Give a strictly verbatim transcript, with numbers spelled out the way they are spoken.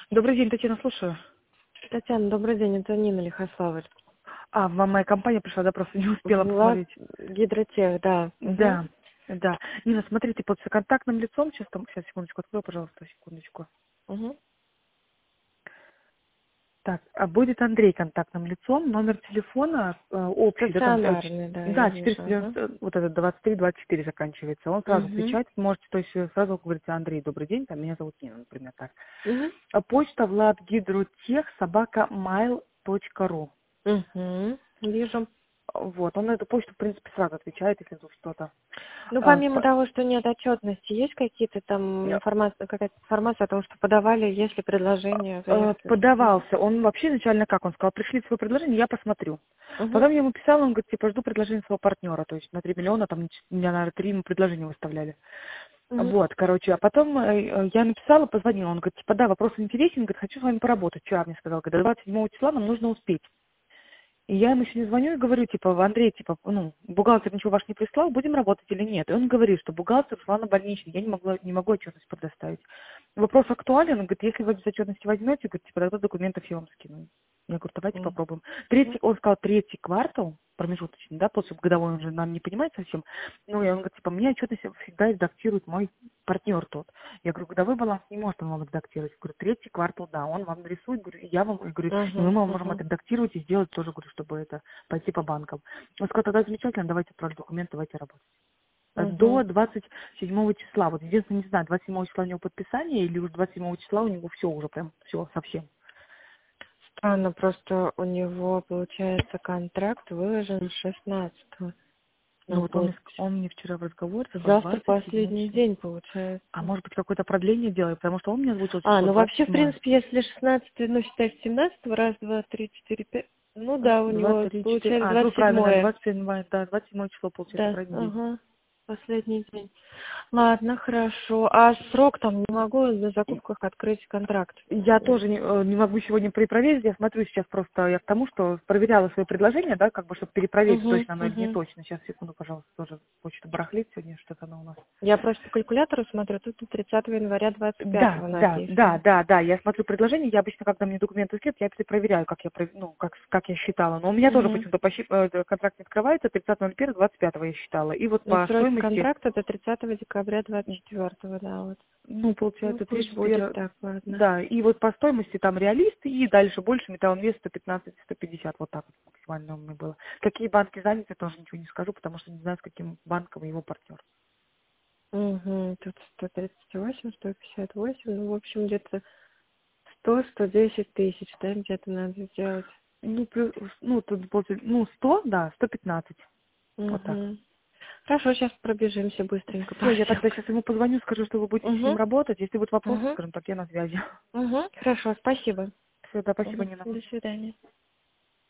Добрый день, Татьяна, слушаю. Татьяна, добрый день, это Нина Лихославль. А, вам моя компания пришла, да, просто не успела Влад посмотреть. Гидротех, да. Угу. Да, да. Нина, смотрите, под контактным лицом, сейчас там, сейчас, секундочку, открою, пожалуйста, секундочку. Угу. Так, а будет Андрей контактным лицом, номер телефона э, общий, да, там, э, ч- Стационарный, да, я да, вижу. Ага. четыреста девяносто, вот этот двадцать три двадцать четыре заканчивается. Он сразу Угу. отвечает, можете, то есть э, сразу говорите: Андрей, добрый день, там, меня зовут Нина, например, так. Угу. А почта владгидротех собака mail точка ру. Угу. Вижу. Вот, он на эту почту, в принципе, сразу отвечает, если тут что-то. Ну, А, помимо по- того, что нет отчетности, есть какие-то там информация, какая-то информация о том, что подавали, есть ли предложение, э, заявки уже? подавался. Он вообще изначально как? Он сказал: пришли свое предложение, я посмотрю. Угу. Потом я ему писала, он говорит, типа, жду предложение своего партнера. То есть на три миллиона, там, меня, наверное, три ему предложения выставляли. Угу. Вот, короче, а потом э, э, я написала, позвонила. Он говорит, типа, да, вопрос интересен, говорит, хочу с вами поработать. Вчера мне сказал, говорит, до двадцать седьмого числа нам нужно успеть. И я ему сегодня звоню и говорю, типа, Андрей, типа, ну, бухгалтер ничего ваш не прислал, будем работать или нет? И он говорит, что бухгалтер ушла на больничный, я не могла, не могу отчетность предоставить. Вопрос актуален, он говорит, если вы без отчетности возьмете, говорит, типа, тогда документов я вам скину. Я говорю, давайте попробуем. Третий, он сказал, третий квартал, промежуточный, да, после годовой он же нам не понимает совсем. Ну, и он говорит, типа, мне отчетность всегда редактирует мой партнер тот. Я говорю, годовой баланс не может он вам редактировать. Я говорю, третий квартал, да, он вам нарисует, говорю, и я вам, я говорю, и мы Угу. вам можем Угу. отредактировать и сделать тоже, говорю, чтобы это пойти по банкам. Он сказал, тогда замечательно, давайте отправлю документ, давайте работать. Э, Угу. До двадцать седьмого числа, вот единственное, не знаю, двадцать седьмого числа у него подписание или уже двадцать седьмого числа у него все уже прям, все совсем. Странно, просто у него, получается, контракт выложен шестнадцатого Ну на вот он мне, ск- подпись. он мне вчера в разговоре сказал Завтра двадцать седьмого последний числа. день, получается. А может быть какое-то продление делает, потому что он мне озвучил А, число ну двадцать вообще, в седьмое. принципе, если шестнадцатое, ну, считай, с семнадцатого, раз, два, три, четыре, пять. Ну Раз, да, у два, него три, четыре. получается А, ну двадцать правильно, седьмое. двадцать седьмое, да, двадцать седьмое число получается, Да, правильный день. ага. Последний день. Ладно, хорошо. А срок там не могу на закупках открыть контракт. Я тоже не, э, не могу сегодня перепроверить, я смотрю сейчас просто, я к тому, что проверяла свои предложения, да, как бы, чтобы перепроверить, Угу, точно оно или не угу. точно. Сейчас, секунду, пожалуйста, тоже почта барахлит сегодня, что-то оно у нас. Я просто по калькулятору смотрю, тут тридцатого января двадцать Да, пятого да, да, написано. да, да, я смотрю предложение, я обычно, когда мне документы скидывают, я перепроверяю, как я, про- ну, как, как я считала. Но у меня тоже Угу. почему-то пощи- э, контракт не открывается, тридцатого первого двадцать пятого я считала. И вот Но по сроки стоимости, контракта до тридцатого декабря двадцать четвёртого, да, вот. ну, Ну, получается, пусть тридцать будет первого, так, ладно. да, и вот по стоимости там реалист, и дальше больше металлонвес сто пятнадцать сто пятьдесят, вот так вот максимально у меня было. Какие банки заняты, тоже ничего не скажу, потому что не знаю, с каким банком его партнер. Угу, тут сто тридцать восемь, сто пятьдесят восемь, ну, в общем, где-то сто сто десять тысяч, да, где-то надо сделать. Ну, плюс, ну, тут, получается, ну, сто, да, сто пятнадцать, вот так. Угу. Хорошо, сейчас пробежимся быстренько по Все, я тогда всем. сейчас ему позвоню, скажу, что вы будете с ним Угу, работать. Если будут вопросы, угу, скажем так, я на связи. угу. Хорошо, спасибо. Все, да, спасибо, Угу. Нина. До свидания.